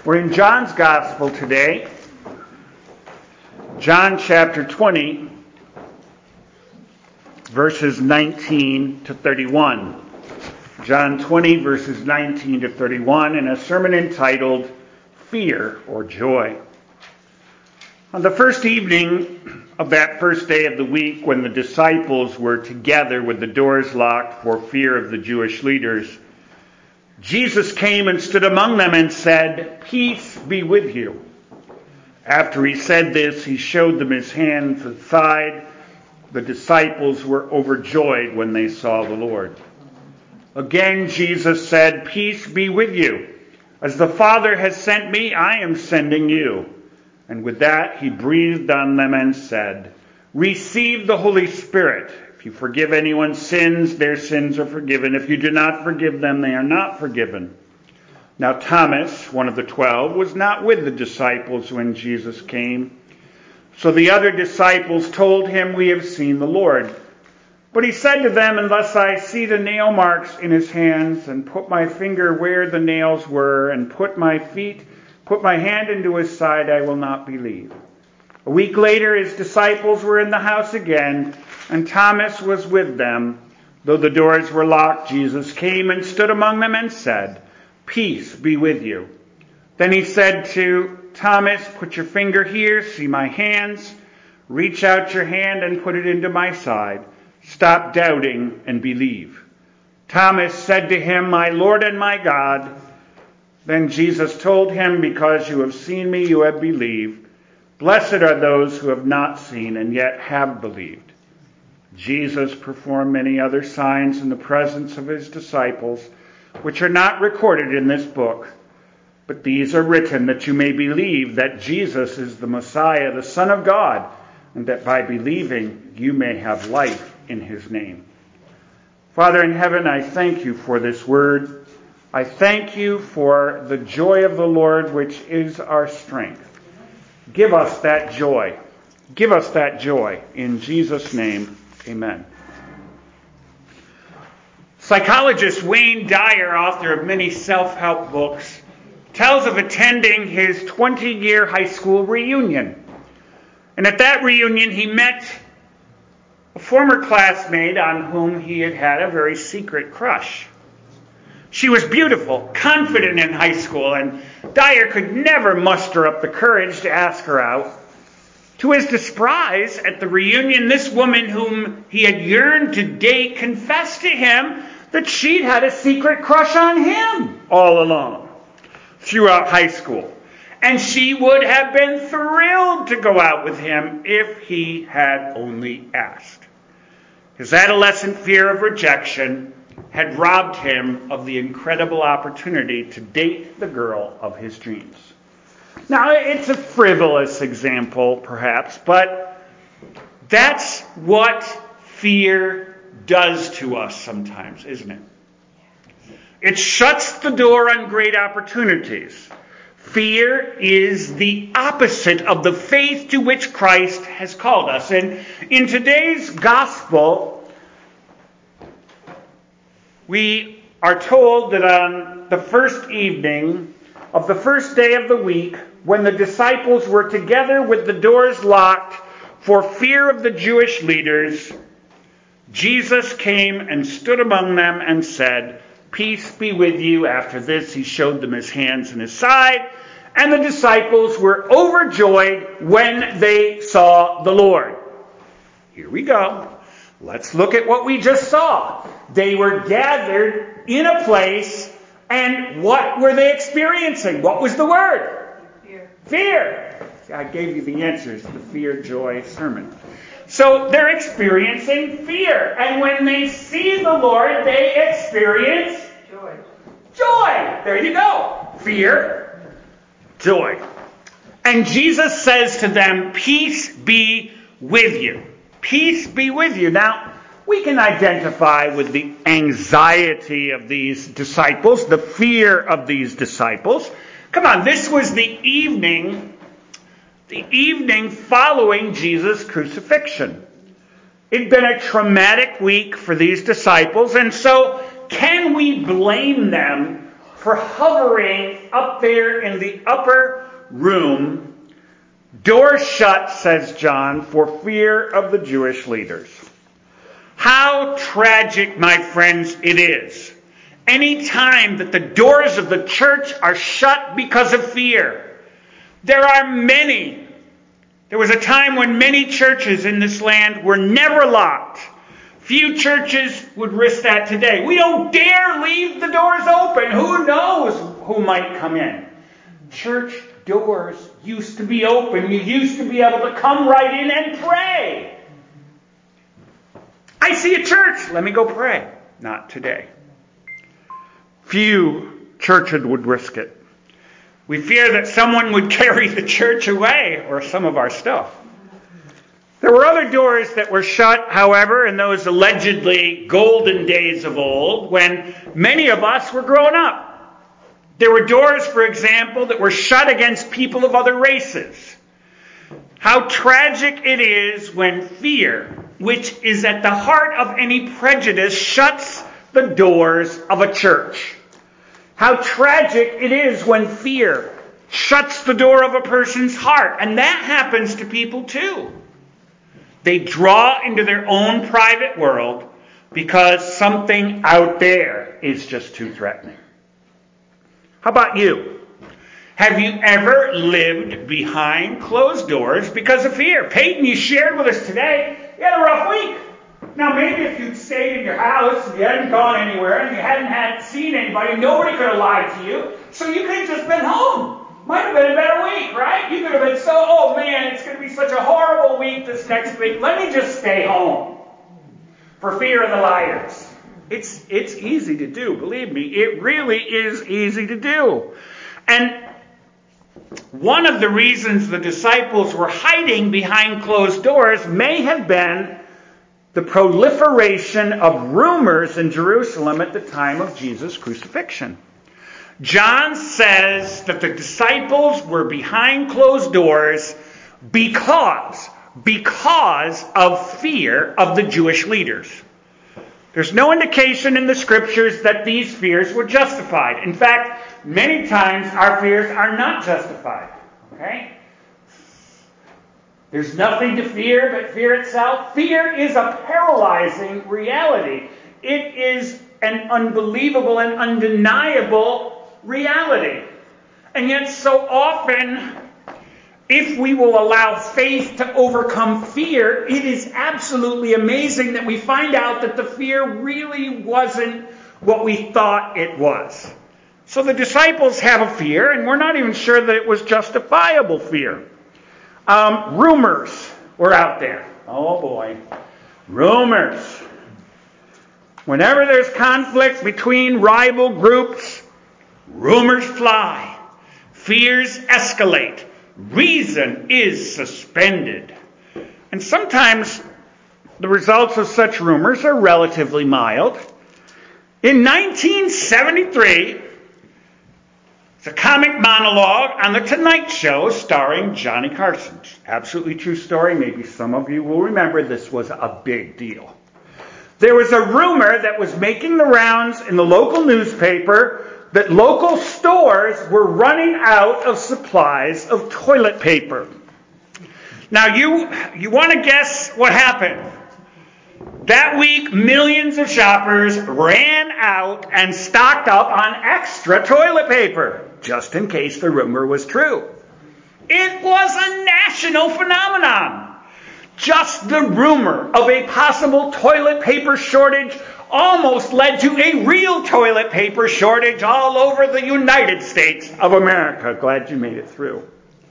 We're in John's Gospel today, John chapter 20, verses 19 to 31. John 20, verses 19 to 31, in a sermon entitled Fear or Joy. On the first evening of that first day of the week, when the disciples were together with the doors locked for fear of the Jewish leaders, Jesus came and stood among them and said, "Peace be with you." After he said this, he showed them his hands and side. The disciples were overjoyed when they saw the Lord. Again, Jesus said, "Peace be with you. As the Father has sent me, I am sending you." And with that, he breathed on them and said, "Receive the Holy Spirit. If you forgive anyone's sins, their sins are forgiven. If you do not forgive them, they are not forgiven." Now Thomas, one of the 12, was not with the disciples when Jesus came. So the other disciples told him, "We have seen the Lord." But he said to them, "Unless I see the nail marks in his hands, and put my finger where the nails were, and put my hand into his side, I will not believe." A week later, his disciples were in the house again, and Thomas was with them. Though the doors were locked, Jesus came and stood among them and said, "Peace be with you." Then he said to Thomas, "Put your finger here, see my hands. Reach out your hand and put it into my side. Stop doubting and believe." Thomas said to him, "My Lord and my God." Then Jesus told him, "Because you have seen me, you have believed. Blessed are those who have not seen and yet have believed." Jesus performed many other signs in the presence of his disciples, which are not recorded in this book. But these are written that you may believe that Jesus is the Messiah, the Son of God, and that by believing you may have life in his name. Father in heaven, I thank you for this word. I thank you for the joy of the Lord, which is our strength. Give us that joy. Give us that joy. In Jesus' name, amen. Psychologist Wayne Dyer, author of many self-help books, tells of attending his 20-year high school reunion. And at that reunion, he met a former classmate on whom he had had a very secret crush. She was beautiful, confident in high school, and Dyer could never muster up the courage to ask her out. To his surprise, at the reunion, this woman whom he had yearned to date confessed to him that she'd had a secret crush on him all along throughout high school. And she would have been thrilled to go out with him if he had only asked. His adolescent fear of rejection had robbed him of the incredible opportunity to date the girl of his dreams. Now, it's a frivolous example, perhaps, but that's what fear does to us sometimes, isn't it? It shuts the door on great opportunities. Fear is the opposite of the faith to which Christ has called us. And in today's gospel, we are told that on the first evening of the first day of the week, when the disciples were together with the doors locked for fear of the Jewish leaders, Jesus came and stood among them and said, "Peace be with you." After this, he showed them his hands and his side, and the disciples were overjoyed when they saw the Lord. Here we go. Let's look at what we just saw. They were gathered in a place, and what were they experiencing? What was the word? Fear. I gave you the answers to the fear, joy sermon. So they're experiencing fear. And when they see the Lord, they experience joy. There you go. Fear, joy. And Jesus says to them, "Peace be with you." Peace be with you. Now, we can identify with the anxiety of these disciples, the fear of these disciples. Come on, this was the evening following Jesus' crucifixion. It'd been a traumatic week for these disciples, and so can we blame them for hovering up there in the upper room, doors shut, says John, for fear of the Jewish leaders. How tragic, my friends, it is. Any time that the doors of the church are shut because of fear. There are many. There was a time when many churches in this land were never locked. Few churches would risk that today. We don't dare leave the doors open. Who knows who might come in? Church doors used to be open. You used to be able to come right in and pray. I see a church. Let me go pray. Not today. Few churches would risk it. We fear that someone would carry the church away or some of our stuff. There were other doors that were shut, however, in those allegedly golden days of old when many of us were growing up. There were doors, for example, that were shut against people of other races. How tragic it is when fear, which is at the heart of any prejudice, shuts the doors of a church. How tragic it is when fear shuts the door of a person's heart. And that happens to people too. They draw into their own private world because something out there is just too threatening. How about you? Have you ever lived behind closed doors because of fear? Peyton, you shared with us today, you had a rough week. Now, maybe if you'd stayed in your house, and you hadn't gone anywhere, and you hadn't seen anybody, nobody could have lied to you, so you could have just been home. Might have been a better week, right? You could have been oh man, it's going to be such a horrible week this next week. Let me just stay home for fear of the liars. It's easy to do, believe me. It really is easy to do. And one of the reasons the disciples were hiding behind closed doors may have been the proliferation of rumors in Jerusalem at the time of Jesus' crucifixion. John says that the disciples were behind closed doors because of fear of the Jewish leaders. There's no indication in the scriptures that these fears were justified. In fact, many times our fears are not justified. Okay? There's nothing to fear but fear itself. Fear is a paralyzing reality. It is an unbelievable and undeniable reality. And yet so often, if we will allow faith to overcome fear, it is absolutely amazing that we find out that the fear really wasn't what we thought it was. So the disciples have a fear, and we're not even sure that it was justifiable fear. Rumors were out there. Oh boy. Rumors. Whenever there's conflict between rival groups, rumors fly. Fears escalate. Reason is suspended. And sometimes the results of such rumors are relatively mild. In 1973, it's a comic monologue on The Tonight Show starring Johnny Carson. Absolutely true story. Maybe some of you will remember this was a big deal. There was a rumor that was making the rounds in the local newspaper that local stores were running out of supplies of toilet paper. Now, you want to guess what happened? That week, millions of shoppers ran out and stocked up on extra toilet paper, just in case the rumor was true. It was a national phenomenon. Just the rumor of a possible toilet paper shortage almost led to a real toilet paper shortage all over the United States of America. Glad you made it through.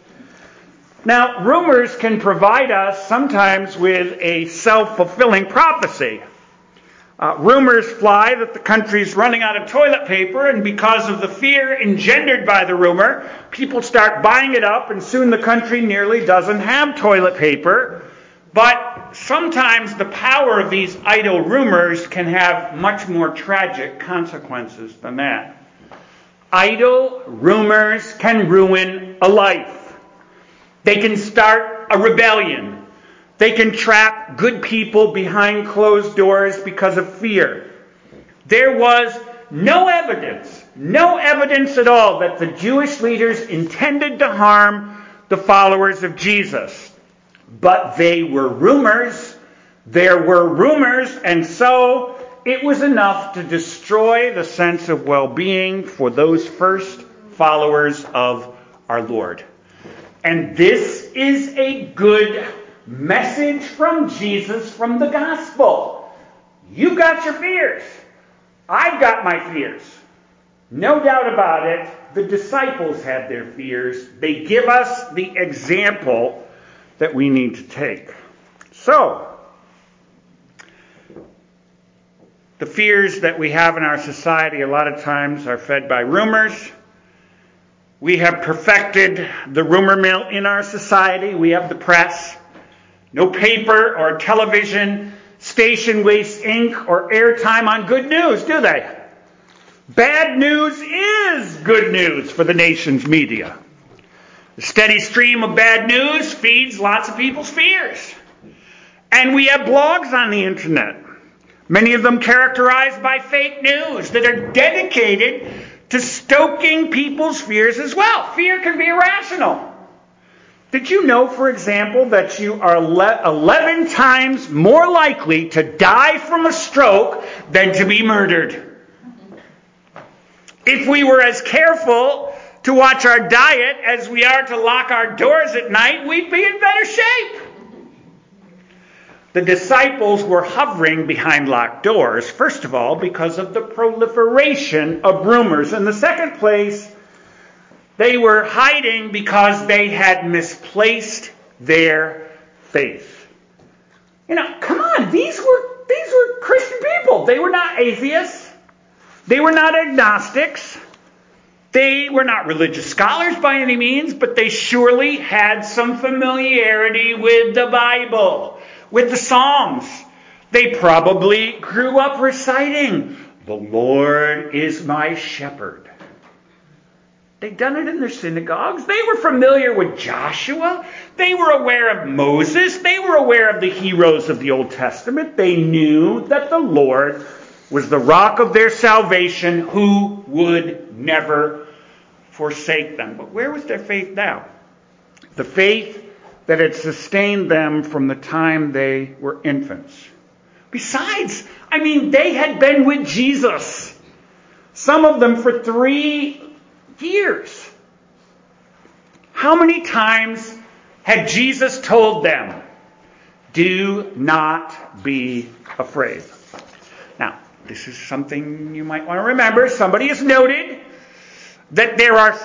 Now, rumors can provide us sometimes with a self-fulfilling prophecy. Rumors fly that the country's running out of toilet paper, and because of the fear engendered by the rumor, people start buying it up, and soon the country nearly doesn't have toilet paper. But sometimes the power of these idle rumors can have much more tragic consequences than that. Idle rumors can ruin a life. They can start a rebellion. They can trap good people behind closed doors because of fear. There was no evidence no evidence at all that the Jewish leaders intended to harm the followers of Jesus. But they were rumors. There were rumors, and so it was enough to destroy the sense of well-being for those first followers of our Lord. And this is a good message from Jesus from the gospel. You got your fears. I've got my fears. No doubt about it, the disciples had their fears. They give us the example that we need to take. So, the fears that we have in our society a lot of times are fed by rumors. We have perfected the rumor mill in our society. We have the press. No paper or television station wastes ink or airtime on good news, do they? Bad news is good news for the nation's media. The steady stream of bad news feeds lots of people's fears. And we have blogs on the internet, many of them characterized by fake news, that are dedicated to stoking people's fears as well. Fear can be irrational. Did you know, for example, that you are 11 times more likely to die from a stroke than to be murdered? If we were as careful to watch our diet as we are to lock our doors at night, we'd be in better shape. The disciples were hovering behind locked doors, first of all, because of the proliferation of rumors. In the second place, they were hiding because they had misplaced their faith. Come on, these were Christian people. They were not atheists. They were not agnostics. They were not religious scholars by any means, but they surely had some familiarity with the Bible, with the Psalms. They probably grew up reciting, "The Lord is my shepherd." They'd done it in their synagogues. They were familiar with Joshua. They were aware of Moses. They were aware of the heroes of the Old Testament. They knew that the Lord was the rock of their salvation, who would never forsake them. But where was their faith now? The faith that had sustained them from the time they were infants. Besides, they had been with Jesus. Some of them for 3 years. How many times had Jesus told them, "Do not be afraid"? Now, this is something you might want to remember. Somebody has noted that there are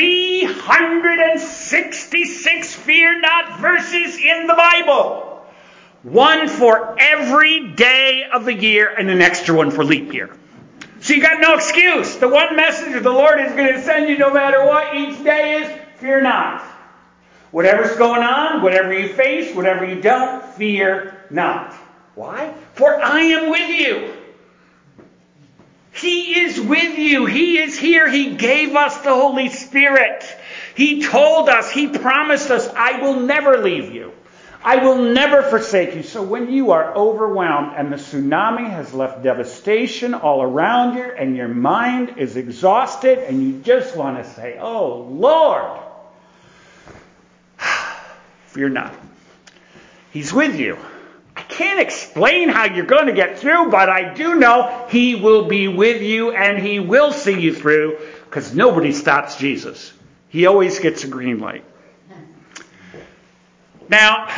366 fear not verses in the Bible. One for every day of the year and an extra one for leap year. So you got no excuse. The one message that the Lord is going to send you no matter what each day is, fear not. Whatever's going on, whatever you face, whatever you don't, fear not. Why? For I am with you. He is with you. He is here. He gave us the Holy Spirit. He told us, He promised us, "I will never leave you. I will never forsake you." So when you are overwhelmed and the tsunami has left devastation all around you and your mind is exhausted and you just want to say, "Oh, Lord," fear not. He's with you. I can't explain how you're going to get through, but I do know He will be with you and He will see you through, because nobody stops Jesus. He always gets a green light. Now,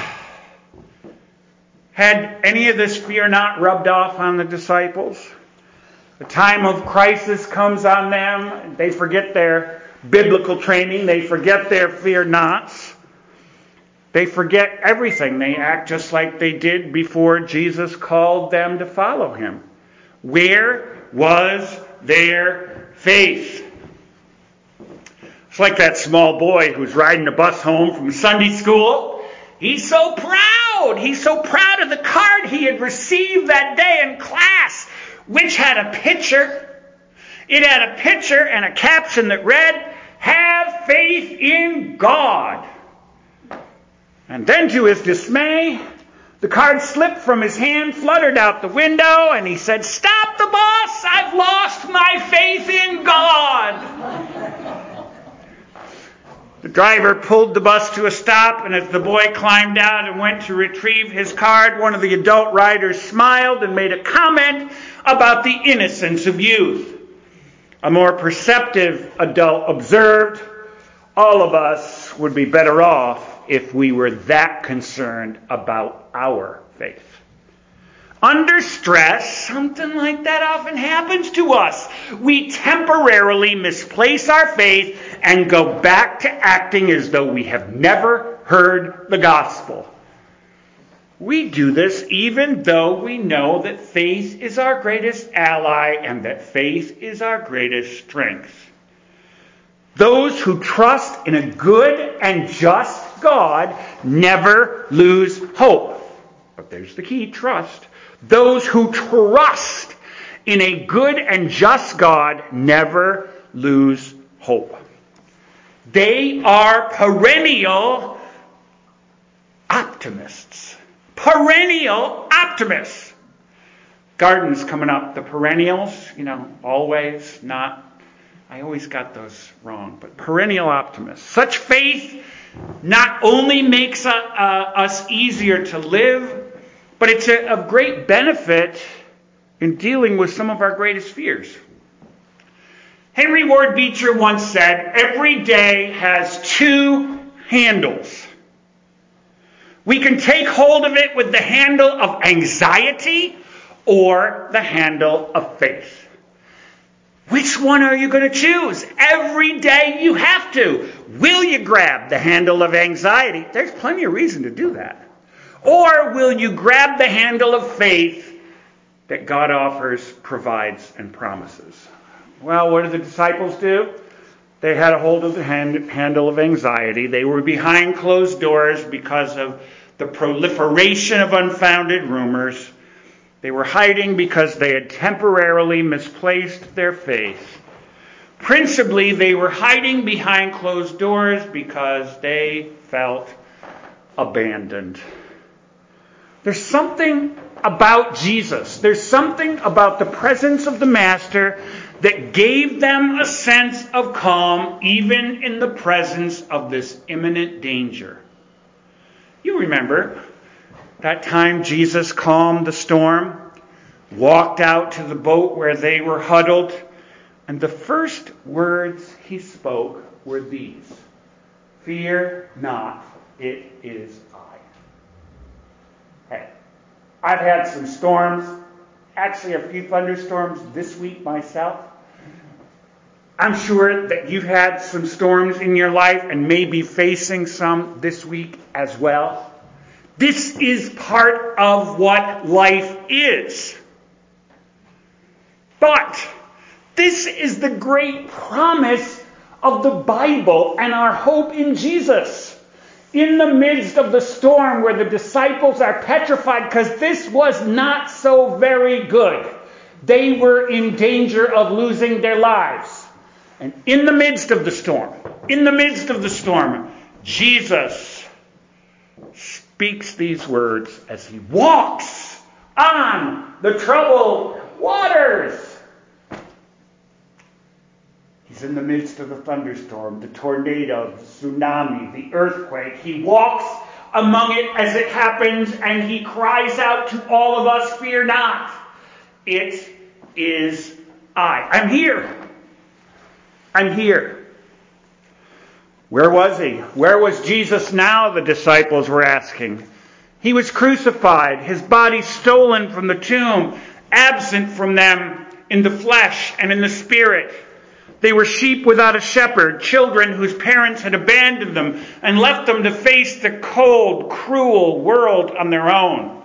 had any of this fear not rubbed off on the disciples? The time of crisis comes on them. They forget their biblical training. They forget their fear nots. They forget everything. They act just like they did before Jesus called them to follow Him. Where was their faith? It's like that small boy who's riding the bus home from Sunday school. He's so proud. He's so proud of the card he had received that day in class, which had a picture. It had a picture and a caption that read, "Have faith in God." And then to his dismay, The card slipped from his hand, fluttered out the window, and he said, "Stop the bus! I've lost my faith in God!" The driver pulled the bus to a stop, and as the boy climbed out and went to retrieve his card, one of the adult riders smiled and made a comment about the innocence of youth. A more perceptive adult observed, "All of us would be better off if we were that concerned about our faith." Under stress, something like that often happens to us. We temporarily misplace our faith and go back to acting as though we have never heard the gospel. We do this even though we know that faith is our greatest ally and that faith is our greatest strength. Those who trust in a good and just God never lose hope. But there's the key, trust. Those who trust in a good and just God never lose hope. They are perennial optimists. Perennial optimists. Garden's coming up. The perennials, always, not. I always got those wrong. But perennial optimists. Such faith not only makes us easier to live, but it's of great benefit in dealing with some of our greatest fears. Henry Ward Beecher once said, "Every day has two handles. We can take hold of it with the handle of anxiety or the handle of faith." Which one are you going to choose? Every day you have to. Will you grab the handle of anxiety? There's plenty of reason to do that. Or will you grab the handle of faith that God offers, provides, and promises? Well, what did the disciples do? They had a hold of the handle of anxiety. They were behind closed doors because of the proliferation of unfounded rumors. They were hiding because they had temporarily misplaced their faith. Principally, they were hiding behind closed doors because they felt abandoned. There's something about Jesus. There's something about the presence of the Master that gave them a sense of calm even in the presence of this imminent danger. You remember that time Jesus calmed the storm, walked out to the boat where they were huddled, and the first words he spoke were these: "Fear not, it is I." Hey, I've had some storms, actually a few thunderstorms this week myself. I'm sure that you've had some storms in your life and may be facing some this week as well. This is part of what life is. But this is the great promise of the Bible and our hope in Jesus. In the midst of the storm where the disciples are petrified because this was not so very good. They were in danger of losing their lives. And in the midst of the storm, Jesus speaks these words as he walks on the troubled waters. He's in the midst of the thunderstorm, the tornado, the tsunami, the earthquake. He walks among it as it happens, and he cries out to all of us, "Fear not, it is I." I'm here. I'm here. Where was he? Where was Jesus now? The disciples were asking. He was crucified, his body stolen from the tomb, absent from them in the flesh and in the spirit. They were sheep without a shepherd, children whose parents had abandoned them and left them to face the cold, cruel world on their own.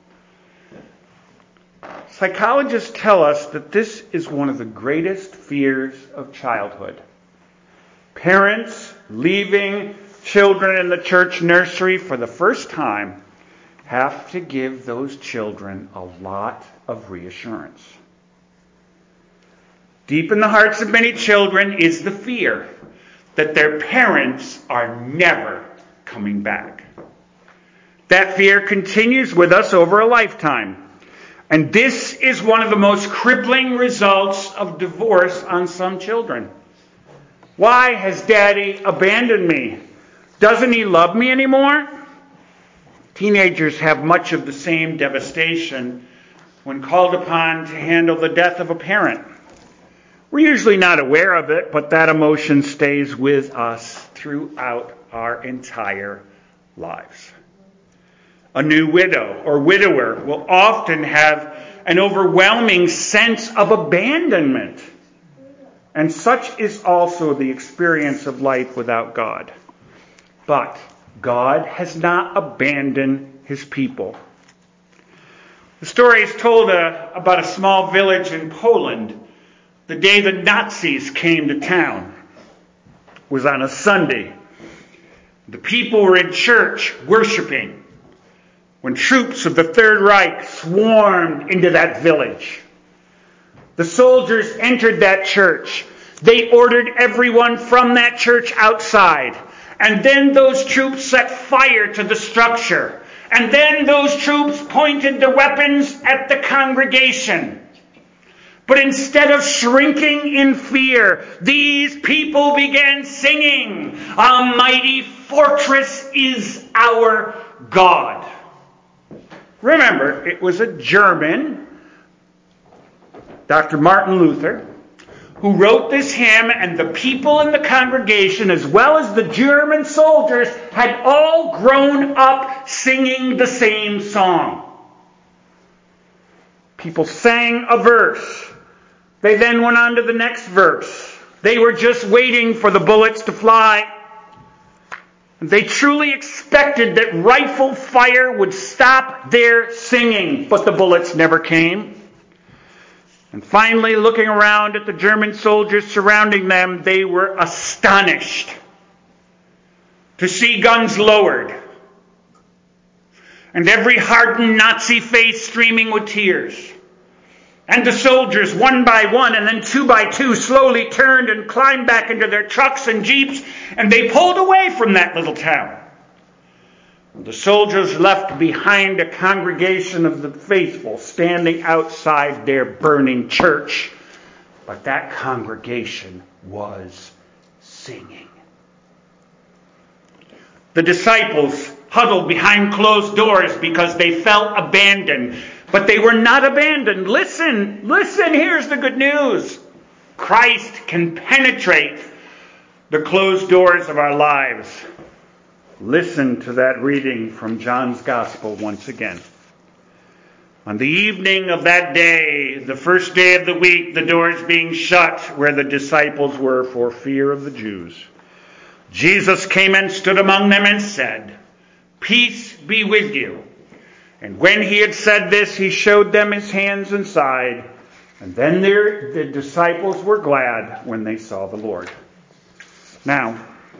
Psychologists tell us that this is one of the greatest fears of childhood. Parents leaving children in the church nursery for the first time have to give those children a lot of reassurance. Deep in the hearts of many children is the fear that their parents are never coming back. That fear continues with us over a lifetime. And this is one of the most crippling results of divorce on some children. Why has Daddy abandoned me? Doesn't he love me anymore? Teenagers have much of the same devastation when called upon to handle the death of a parent. We're usually not aware of it, but that emotion stays with us throughout our entire lives. A new widow or widower will often have an overwhelming sense of abandonment. And such is also the experience of life without God. But God has not abandoned his people. The story is told about a small village in Poland the day the Nazis came to town. It was on a Sunday. The people were in church worshiping when troops of the Third Reich swarmed into that village. The soldiers entered that church. They ordered everyone from that church outside. And then those troops set fire to the structure. And then those troops pointed their weapons at the congregation. But instead of shrinking in fear, these people began singing, "A mighty fortress is our God." Remember, it was a German, Dr. Martin Luther, who wrote this hymn, and the people in the congregation, as well as the German soldiers, had all grown up singing the same song. People sang a verse. They then went on to the next verse. They were just waiting for the bullets to fly. They truly expected that rifle fire would stop their singing, but the bullets never came. And finally, looking around at the German soldiers surrounding them, they were astonished to see guns lowered and every hardened Nazi face streaming with tears. And the soldiers, one by one and then two by two, slowly turned and climbed back into their trucks and jeeps, and they pulled away from that little town. The soldiers left behind a congregation of the faithful standing outside their burning church. But that congregation was singing. The disciples huddled behind closed doors because they felt abandoned. But they were not abandoned. Listen, here's the good news. Christ can penetrate the closed doors of our lives. Listen to that reading from John's Gospel once again. On the evening of that day, the first day of the week, the doors being shut where the disciples were for fear of the Jews, Jesus came and stood among them and said, "Peace be with you." And when he had said this, he showed them his hands and side. And then the disciples were glad when they saw the Lord. Now,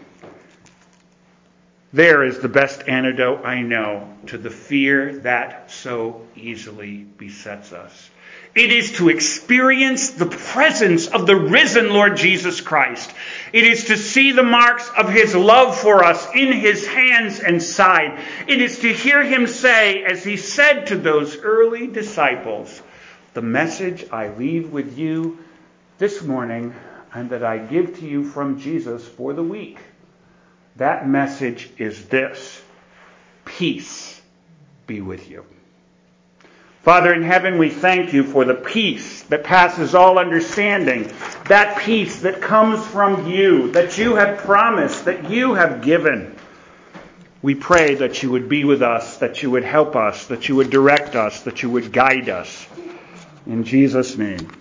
there is the best antidote I know to the fear that so easily besets us. It is to experience the presence of the risen Lord Jesus Christ. It is to see the marks of his love for us in his hands and side. It is to hear him say, as he said to those early disciples, "The message I leave with you this morning and that I give to you from Jesus for the week." That message is this: peace be with you. Father in heaven, we thank you for the peace that passes all understanding, that peace that comes from you, that you have promised, that you have given. We pray that you would be with us, that you would help us, that you would direct us, that you would guide us. In Jesus' name.